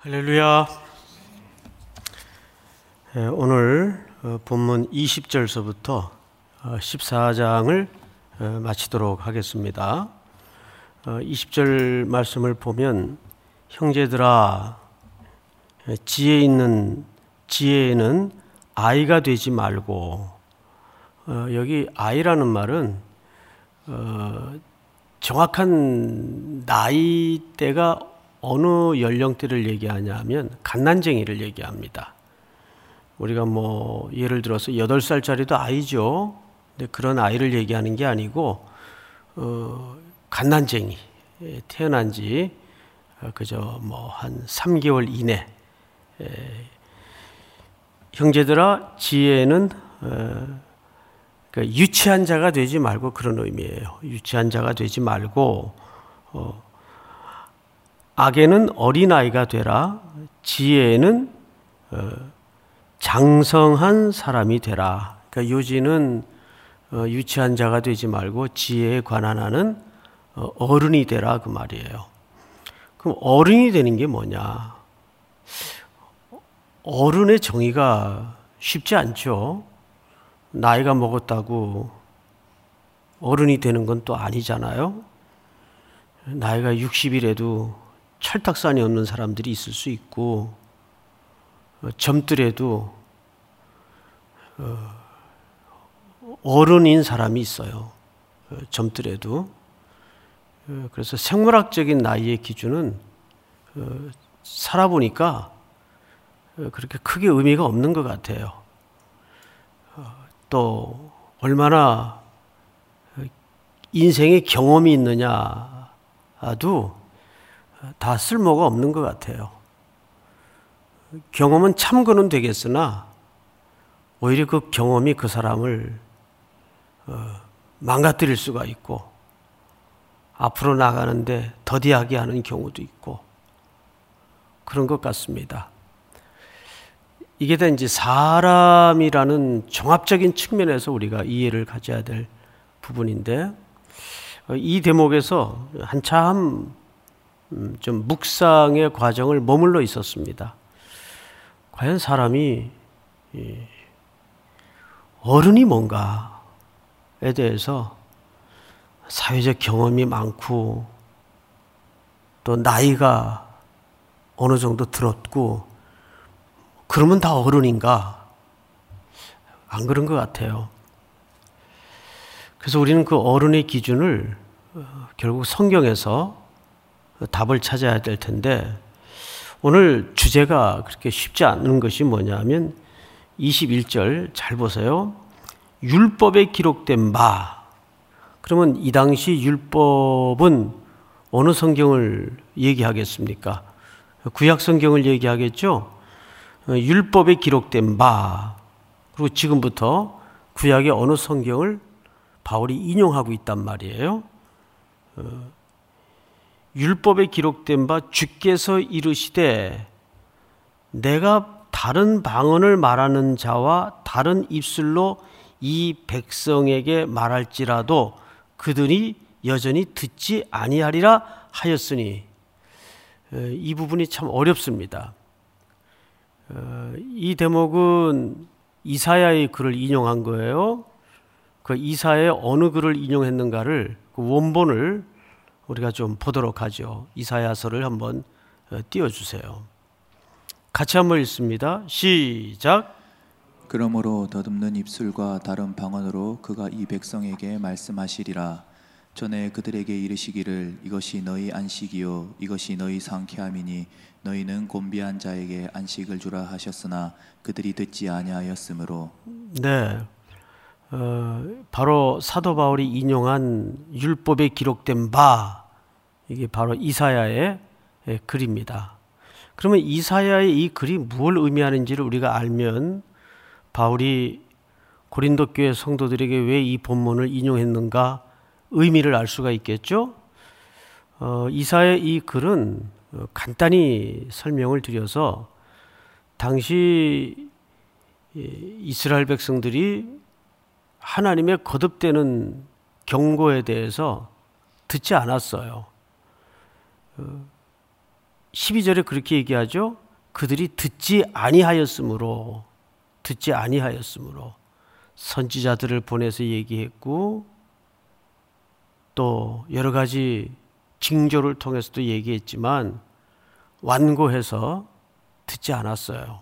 할렐루야. 오늘 본문 20절서부터 14장을 마치도록 하겠습니다. 20절 말씀을 보면 형제들아 지혜 있는 지혜에는 아이가 되지 말고, 여기 아이라는 말은 정확한 나이대가 어느 연령대를 얘기하냐면 갓난쟁이를 얘기합니다. 우리가 예를 들어서 8살짜리도 아이죠. 근데 그런 아이를 얘기하는 게 아니고 갓난쟁이, 태어난 지 그저 한 3개월 이내. 형제들아 지혜는 유치한 자가 되지 말고, 그런 의미예요. 유치한 자가 되지 말고 악에는 어린아이가 되라. 지혜에는 장성한 사람이 되라. 그러니까 요지는 유치한 자가 되지 말고 지혜에 관한하는 어른이 되라, 그 말이에요. 그럼 어른이 되는 게 뭐냐? 어른의 정의가 쉽지 않죠. 나이가 먹었다고 어른이 되는 건 또 아니잖아요. 나이가 60이라도 철딱선이 없는 사람들이 있을 수 있고, 젊더라도 어른인 사람이 있어요. 젊더라도. 그래서 생물학적인 나이의 기준은 살아보니까 그렇게 크게 의미가 없는 것 같아요. 또 얼마나 인생의 경험이 있느냐도 다 쓸모가 없는 것 같아요. 경험은 참고는 되겠으나 오히려 그 경험이 그 사람을 망가뜨릴 수가 있고, 앞으로 나가는데 더디하게 하는 경우도 있고, 그런 것 같습니다. 이게 다 이제 사람이라는 종합적인 측면에서 우리가 이해를 가져야 될 부분인데, 이 대목에서 한참 좀 묵상의 과정을 머물러 있었습니다. 과연 사람이 어른이 뭔가에 대해서 사회적 경험이 많고, 또 나이가 어느 정도 들었고, 그러면 다 어른인가? 안 그런 것 같아요. 그래서 우리는 그 어른의 기준을 결국 성경에서 답을 찾아야 될 텐데, 오늘 주제가 그렇게 쉽지 않은 것이 뭐냐면 21절 잘 보세요. 율법에 기록된 바. 그러면 이 당시 율법은 어느 성경을 얘기하겠습니까? 구약 성경을 얘기하겠죠? 율법에 기록된 바. 그리고 지금부터 구약의 어느 성경을 바울이 인용하고 있단 말이에요. 율법에 기록된 바 주께서 이르시되 내가 다른 방언을 말하는 자와 다른 입술로 이 백성에게 말할지라도 그들이 여전히 듣지 아니하리라 하였으니, 이 부분이 참 어렵습니다. 이 대목은 이사야의 글을 인용한 거예요. 그 이사야의 어느 글을 인용했는가를, 그 원본을 우리가 좀 보도록 하죠. 이사야서를 한번 띄워주세요. 같이 한번 읽습니다. 시작. 그러므로 더듬는 입술과 다른 방언으로 그가 이 백성에게 말씀하시리라. 전에 그들에게 이르시기를 이것이 너희 안식이요 이것이 너희 상쾌함이니 너희는 곤비한 자에게 안식을 주라 하셨으나 그들이 듣지 아니하였으므로. 네, 바로 사도 바울이 인용한 율법에 기록된 바, 이게 바로 이사야의 글입니다. 그러면 이사야의 이 글이 무엇을 의미하는지를 우리가 알면 바울이 고린도 교회 성도들에게 왜 이 본문을 인용했는가 의미를 알 수가 있겠죠. 이사야의 이 글은 간단히 설명을 드려서, 당시 이스라엘 백성들이 하나님의 거듭되는 경고에 대해서 듣지 않았어요. 12절에 그렇게 얘기하죠. 그들이 듣지 아니하였으므로 선지자들을 보내서 얘기했고 또 여러 가지 징조를 통해서도 얘기했지만 완고해서 듣지 않았어요.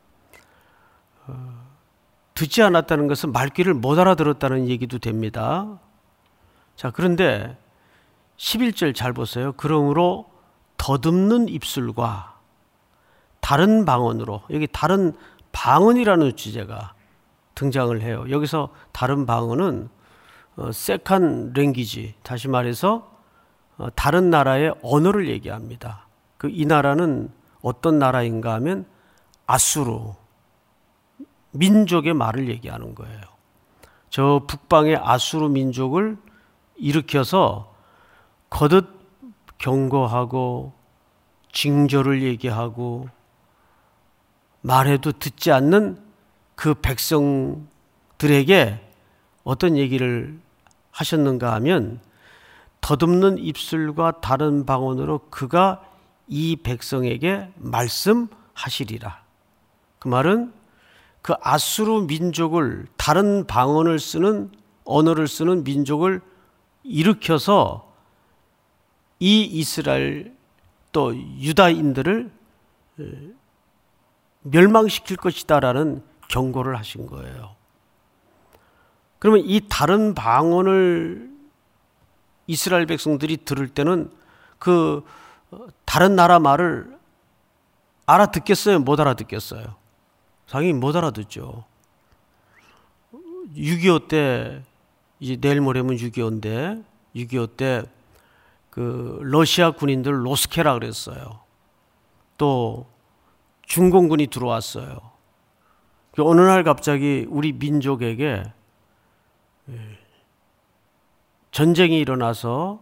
듣지 않았다는 것은 말귀를 못 알아들었다는 얘기도 됩니다. 자, 그런데 11절 잘 보세요. 그러므로 더듬는 입술과 다른 방언으로, 여기 다른 방언이라는 주제가 등장을 해요. 여기서 다른 방언은 세컨 랭귀지, 다시 말해서 다른 나라의 언어를 얘기합니다. 이 나라는 어떤 나라인가 하면 아수르 민족의 말을 얘기하는 거예요. 저 북방의 아수르 민족을 일으켜서 거듭 경고하고 징조를 얘기하고 말해도 듣지 않는 그 백성들에게 어떤 얘기를 하셨는가 하면 더듬는 입술과 다른 방언으로 그가 이 백성에게 말씀하시리라. 그 말은 그 아수르 민족을, 다른 방언을 쓰는, 언어를 쓰는 민족을 일으켜서 이 이스라엘 또 유다인들을 멸망시킬 것이다라는 경고를 하신 거예요. 그러면 이 다른 방언을 이스라엘 백성들이 들을 때는 그 다른 나라 말을 알아듣겠어요? 못 알아듣겠어요? 당연히 못 알아듣죠. 6.25 때, 이제 내일 모레면 6.25인데 6.25 때 그 러시아 군인들 로스케라 그랬어요. 또 중공군이 들어왔어요. 어느 날 갑자기 우리 민족에게 전쟁이 일어나서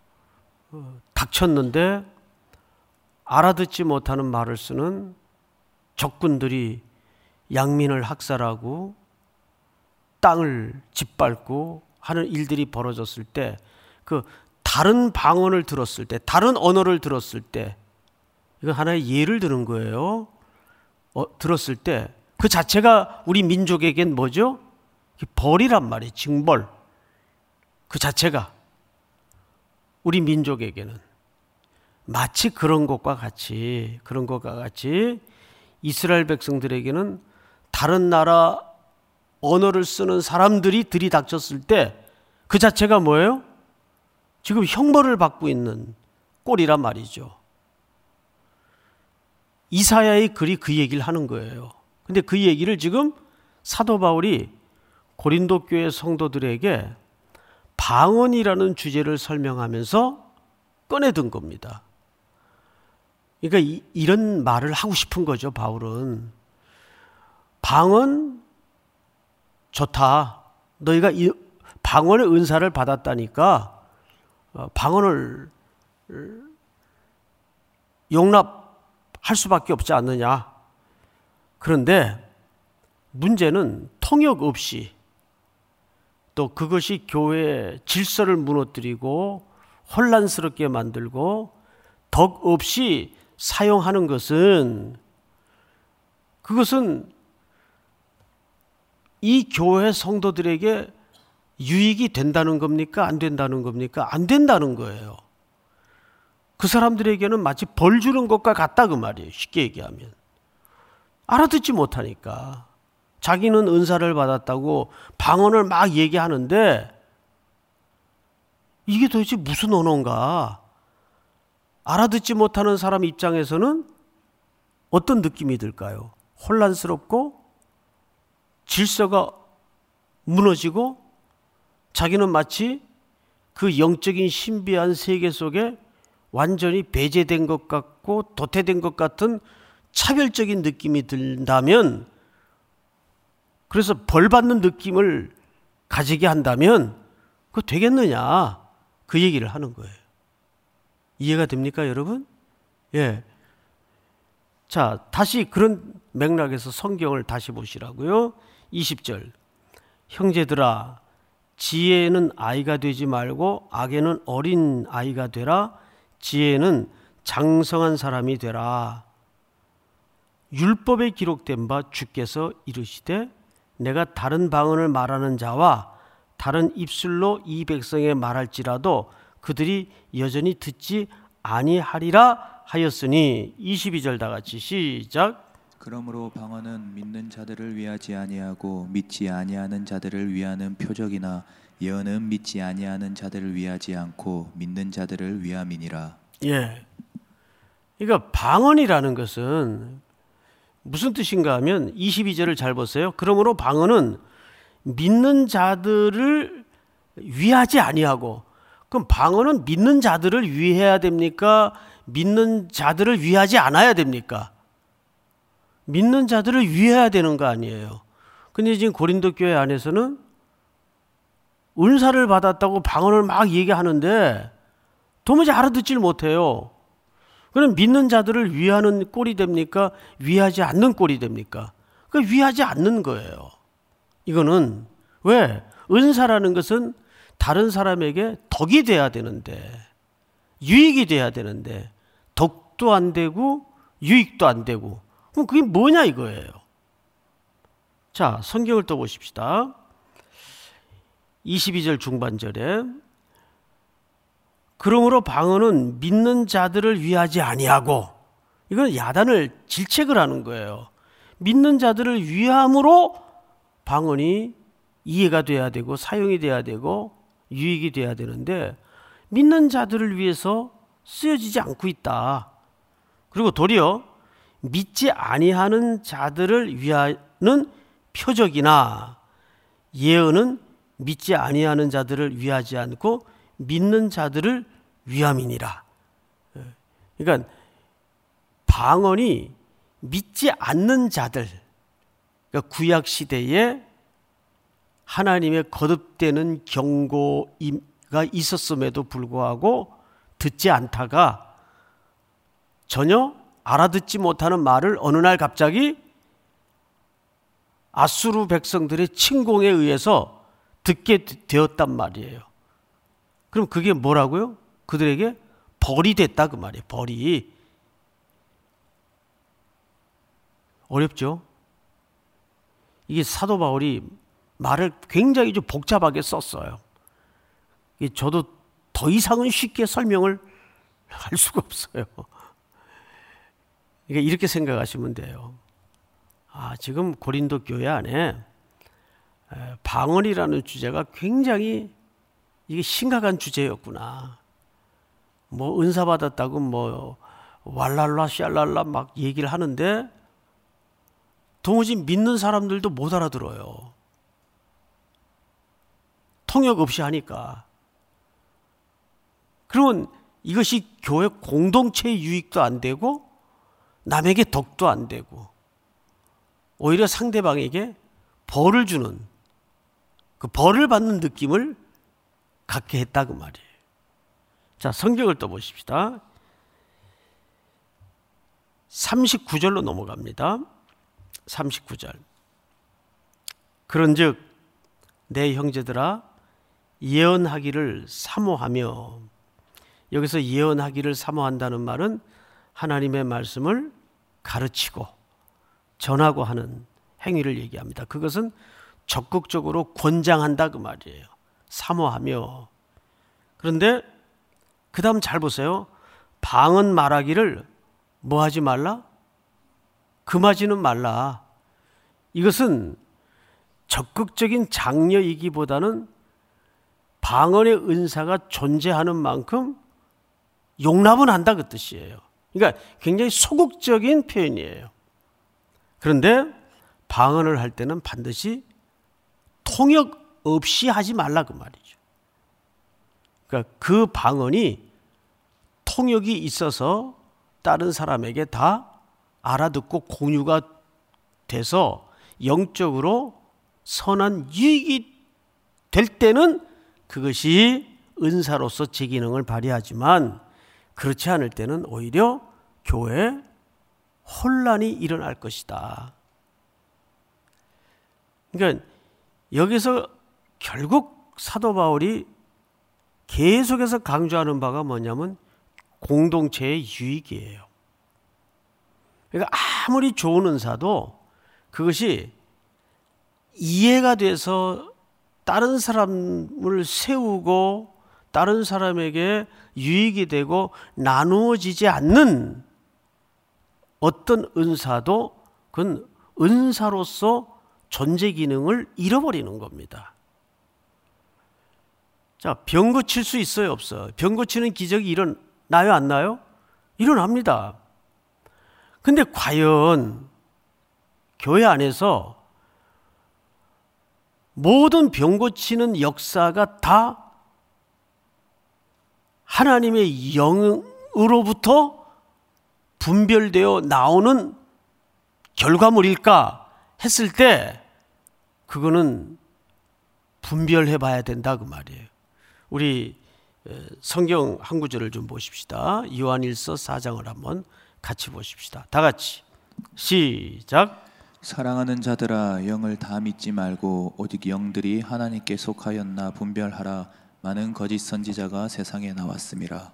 닥쳤는데 알아듣지 못하는 말을 쓰는 적군들이 양민을 학살하고 땅을 짓밟고 하는 일들이 벌어졌을 때, 그 다른 방언을 들었을 때, 다른 언어를 들었을 때, 이건 하나의 예를 드는 거예요. 들었을 때 그 자체가 우리 민족에겐 뭐죠? 벌이란 말이에요. 징벌. 그 자체가 우리 민족에게는 마치 그런 것과 같이 이스라엘 백성들에게는 다른 나라 언어를 쓰는 사람들이 들이닥쳤을 때 그 자체가 뭐예요? 지금 형벌을 받고 있는 꼴이란 말이죠. 이사야의 글이 그 얘기를 하는 거예요. 근데 그 얘기를 지금 사도 바울이 고린도 교회 성도들에게 방언이라는 주제를 설명하면서 꺼내든 겁니다. 그러니까 이런 말을 하고 싶은 거죠, 바울은. 방언 좋다. 너희가 이 방언의 은사를 받았다니까 방언을 용납할 수밖에 없지 않느냐. 그런데 문제는 통역 없이, 또 그것이 교회의 질서를 무너뜨리고 혼란스럽게 만들고 덕 없이 사용하는 것은, 그것은 이 교회 성도들에게 유익이 된다는 겁니까? 안 된다는 겁니까? 안 된다는 거예요. 그 사람들에게는 마치 벌 주는 것과 같다 그 말이에요. 쉽게 얘기하면. 알아듣지 못하니까. 자기는 은사를 받았다고 방언을 막 얘기하는데 이게 도대체 무슨 언어인가? 알아듣지 못하는 사람 입장에서는 어떤 느낌이 들까요? 혼란스럽고 질서가 무너지고 자기는 마치 그 영적인 신비한 세계 속에 완전히 배제된 것 같고 도태된 것 같은 차별적인 느낌이 든다면, 그래서 벌받는 느낌을 가지게 한다면 그거 되겠느냐, 그 얘기를 하는 거예요. 이해가 됩니까 여러분? 예. 자, 다시 그런 맥락에서 성경을 다시 보시라고요. 20절. 형제들아, 지혜는 아이가 되지 말고 악에는 어린 아이가 되라. 지혜는 장성한 사람이 되라. 율법에 기록된 바 주께서 이르시되 내가 다른 방언을 말하는 자와 다른 입술로 이 백성에 말할지라도 그들이 여전히 듣지 아니하리라 하였으니. 22절 다 같이 시작. 그러므로 방언은 믿는 자들을 위하지 아니하고 믿지 아니하는 자들을 위하는 표적이나 예언은 믿지 아니하는 자들을 위하지 않고 믿는 자들을 위함이니라. 예. 그러니까 방언이라는 것은 무슨 뜻인가 하면 22절을 잘 보세요. 그러므로 방언은 믿는 자들을 위하지 아니하고, 그럼 방언은 믿는 자들을 위해야 됩니까? 믿는 자들을 위하지 않아야 됩니까? 믿는 자들을 위해야 되는 거 아니에요. 근데 지금 고린도 교회 안에서는 은사를 받았다고 방언을 막 얘기하는데 도무지 알아듣질 못해요. 그럼 믿는 자들을 위하는 꼴이 됩니까? 위하지 않는 꼴이 됩니까? 그러니까 위하지 않는 거예요. 이거는 왜? 은사라는 것은 다른 사람에게 덕이 돼야 되는데, 유익이 돼야 되는데 덕도 안 되고 유익도 안 되고, 그럼 그게 뭐냐 이거예요. 자, 성경을 또 보십시다. 22절 중반절에 그러므로 방언은 믿는 자들을 위하지 아니하고, 이건 야단을 질책을 하는 거예요. 믿는 자들을 위함으로 방언이 이해가 돼야 되고 사용이 돼야 되고 유익이 돼야 되는데 믿는 자들을 위해서 쓰여지지 않고 있다. 그리고 도리어 믿지 아니하는 자들을 위하는 표적이나 예언은 믿지 아니하는 자들을 위하지 않고 믿는 자들을 위함이니라. 그러니까 방언이 믿지 않는 자들, 그러니까 구약 시대에 하나님의 거듭되는 경고가 있었음에도 불구하고 듣지 않다가 전혀 알아듣지 못하는 말을 어느 날 갑자기 아수르 백성들의 침공에 의해서 듣게 되었단 말이에요. 그럼 그게 뭐라고요? 그들에게 벌이 됐다 그 말이에요. 벌이. 어렵죠? 이게 사도 바울이 말을 굉장히 좀 복잡하게 썼어요. 저도 더 이상은 쉽게 설명을 할 수가 없어요. 그러니까 이렇게 생각하시면 돼요. 지금 고린도 교회 안에 방언이라는 주제가 굉장히 이게 심각한 주제였구나. 뭐 은사 받았다고 뭐 왈랄라 샬랄라 막 얘기를 하는데 도무지 믿는 사람들도 못 알아들어요. 통역 없이 하니까. 그러면 이것이 교회 공동체의 유익도 안 되고 남에게 덕도 안 되고 오히려 상대방에게 벌을 주는, 그 벌을 받는 느낌을 갖게 했다 그 말이에요. 자, 성경을 또 보십시다. 39절로 넘어갑니다. 39절. 그런즉 내 형제들아 예언하기를 사모하며, 여기서 예언하기를 사모한다는 말은 하나님의 말씀을 가르치고 전하고 하는 행위를 얘기합니다. 그것은 적극적으로 권장한다 그 말이에요. 사모하며. 그런데 그 다음 잘 보세요. 방언 말하기를 뭐 하지 말라? 금하지는 말라. 이것은 적극적인 장려이기보다는 방언의 은사가 존재하는 만큼 용납은 한다 그 뜻이에요. 그러니까 굉장히 소극적인 표현이에요. 그런데 방언을 할 때는 반드시 통역 없이 하지 말라 그 말이죠. 그러니까 그 방언이 통역이 있어서 다른 사람에게 다 알아듣고 공유가 돼서 영적으로 선한 유익이 될 때는 그것이 은사로서 제 기능을 발휘하지만 그렇지 않을 때는 오히려 교회에 혼란이 일어날 것이다. 그러니까 여기서 결국 사도 바울이 계속해서 강조하는 바가 뭐냐면 공동체의 유익이에요. 그러니까 아무리 좋은 은사도 그것이 이해가 돼서 다른 사람을 세우고 다른 사람에게 유익이 되고 나누어지지 않는 어떤 은사도 그건 은사로서 존재 기능을 잃어버리는 겁니다. 자, 병 고칠 수 있어요, 없어요? 병 고치는 기적이 일어나요, 안 나요? 일어납니다. 근데 과연 교회 안에서 모든 병 고치는 역사가 다 하나님의 영으로부터 분별되어 나오는 결과물일까 했을 때 그거는 분별해 봐야 된다 그 말이에요. 우리 성경 한 구절을 좀 보십시다. 요한일서 4장을 한번 같이 보십시다. 다 같이 시작. 사랑하는 자들아 영을 다 믿지 말고 오직 영들이 하나님께 속하였나 분별하라. 많은 거짓 선지자가 세상에 나왔음이라.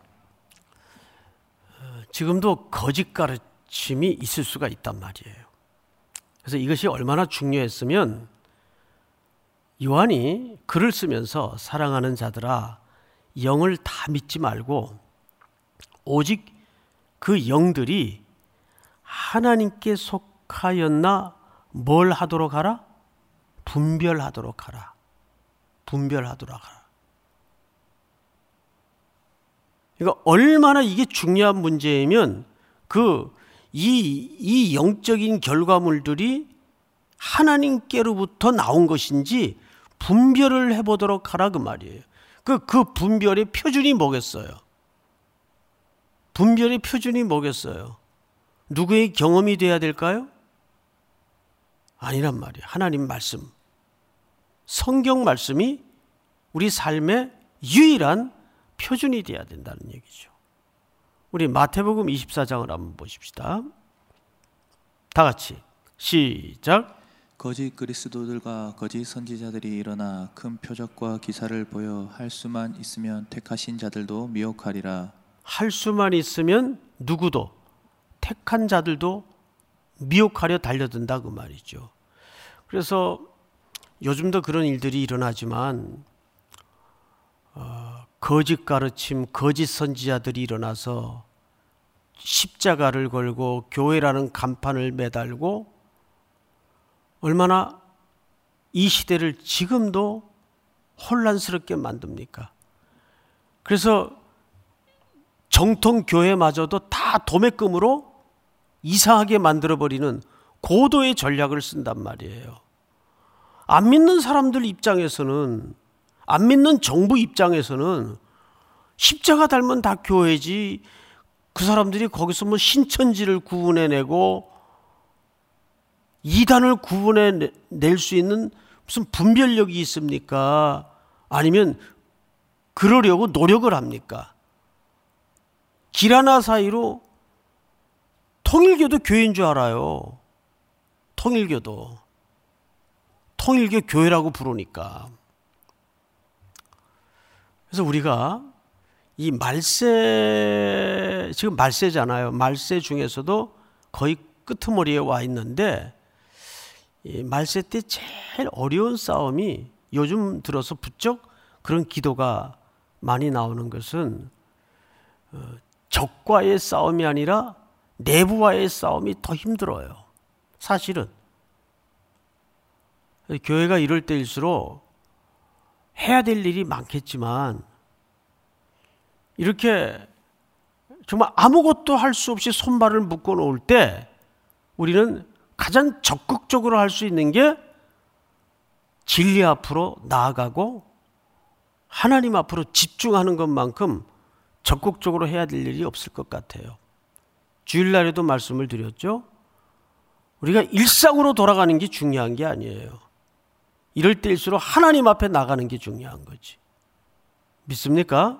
지금도 거짓 가르침이 있을 수가 있단 말이에요. 그래서 이것이 얼마나 중요했으면 요한이 글을 쓰면서 사랑하는 자들아 영을 다 믿지 말고 오직 그 영들이 하나님께 속하였나 뭘 하도록 하라? 분별하도록 하라. 분별하도록 하라. 그러니까 얼마나 이게 중요한 문제이면 이 영적인 결과물들이 하나님께로부터 나온 것인지 분별을 해보도록 하라 그 말이에요. 그 분별의 표준이 뭐겠어요? 분별의 표준이 뭐겠어요? 누구의 경험이 돼야 될까요? 아니란 말이에요. 하나님 말씀, 성경 말씀이 우리 삶의 유일한 표준이 돼야 된다는 얘기죠. 우리 마태복음 24장을 한번 보십시다. 다 같이 시작. 거짓 그리스도들과 거짓 선지자들이 일어나 큰 표적과 기사를 보여 할 수만 있으면 택하신 자들도 미혹하리라. 할 수만 있으면 누구도 택한 자들도 미혹하려 달려든다 그 말이죠. 그래서 요즘도 그런 일들이 일어나지만 거짓 가르침, 거짓 선지자들이 일어나서 십자가를 걸고 교회라는 간판을 매달고 얼마나 이 시대를 지금도 혼란스럽게 만듭니까? 그래서 정통 교회마저도 다 도매금으로 이상하게 만들어버리는 고도의 전략을 쓴단 말이에요. 안 믿는 사람들 입장에서는, 안 믿는 정부 입장에서는 십자가 달면 다 교회지, 그 사람들이 거기서 뭐 신천지를 구분해내고 이단을 구분해낼 수 있는 무슨 분별력이 있습니까? 아니면 그러려고 노력을 합니까? 길 하나 사이로 통일교도 교회인 줄 알아요. 통일교 교회라고 부르니까. 그래서 우리가 이 말세, 지금 말세잖아요. 말세 중에서도 거의 끄트머리에 와 있는데 이 말세 때 제일 어려운 싸움이 요즘 들어서 부쩍 그런 기도가 많이 나오는 것은 적과의 싸움이 아니라 내부와의 싸움이 더 힘들어요. 사실은 교회가 이럴 때일수록 해야 될 일이 많겠지만 이렇게 정말 아무것도 할 수 없이 손발을 묶어 놓을 때 우리는 가장 적극적으로 할 수 있는 게 진리 앞으로 나아가고 하나님 앞으로 집중하는 것만큼 적극적으로 해야 될 일이 없을 것 같아요. 주일날에도 말씀을 드렸죠. 우리가 일상으로 돌아가는 게 중요한 게 아니에요. 이럴 때일수록 하나님 앞에 나가는 게 중요한 거지. 믿습니까?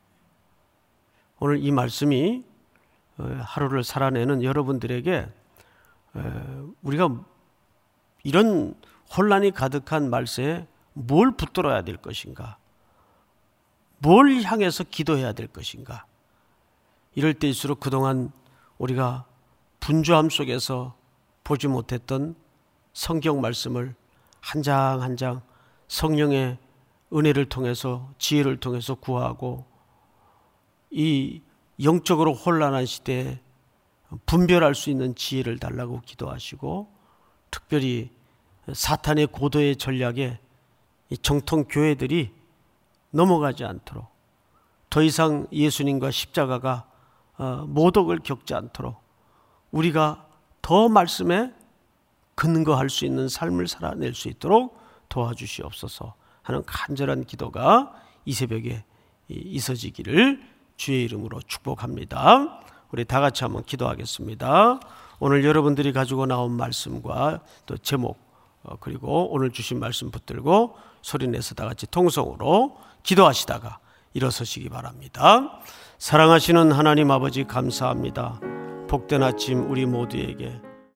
오늘 이 말씀이 하루를 살아내는 여러분들에게 우리가 이런 혼란이 가득한 말세에 뭘 붙들어야 될 것인가? 뭘 향해서 기도해야 될 것인가? 이럴 때일수록 그동안 우리가 분주함 속에서 보지 못했던 성경 말씀을 한 장 한 장 성령의 은혜를 통해서, 지혜를 통해서 구하고, 이 영적으로 혼란한 시대에 분별할 수 있는 지혜를 달라고 기도하시고, 특별히 사탄의 고도의 전략에 이 정통 교회들이 넘어가지 않도록, 더 이상 예수님과 십자가가 모독을 겪지 않도록 우리가 더 말씀에 근거할 수 있는 삶을 살아낼 수 있도록 도와주시옵소서 하는 간절한 기도가 이 새벽에 있어지기를 주의 이름으로 축복합니다. 우리 다 같이 한번 기도하겠습니다. 오늘 여러분들이 가지고 나온 말씀과 또 제목, 그리고 오늘 주신 말씀 붙들고 소리내서 다 같이 통성으로 기도하시다가 일어서시기 바랍니다. 사랑하시는 하나님 아버지, 감사합니다. 복된 아침 우리 모두에게